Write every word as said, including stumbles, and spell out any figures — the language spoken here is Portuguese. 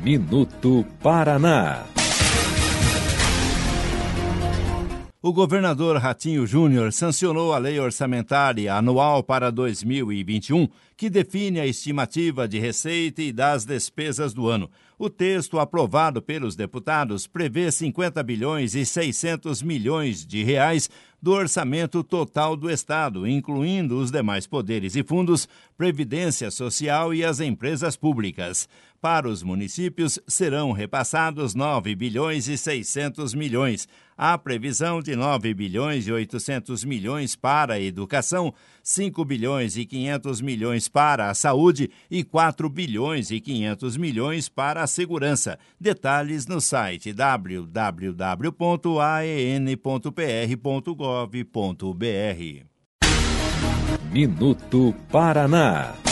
Minuto Paraná. O governador Ratinho Júnior sancionou a Lei Orçamentária Anual para dois mil e vinte e um, que define a estimativa de receita e das despesas do ano. O texto aprovado pelos deputados prevê cinquenta bilhões e seiscentos milhões de reais do orçamento total do Estado, incluindo os demais poderes e fundos, Previdência Social e as empresas públicas. Para os municípios, serão repassados nove bilhões e seiscentos milhões. Há previsão de nove bilhões e oitocentos milhões para a educação, cinco bilhões e quinhentos milhões para a saúde e quatro bilhões e quinhentos milhões para a segurança. Detalhes no site w w w ponto a e n ponto p r ponto gov ponto b r. Minuto Paraná.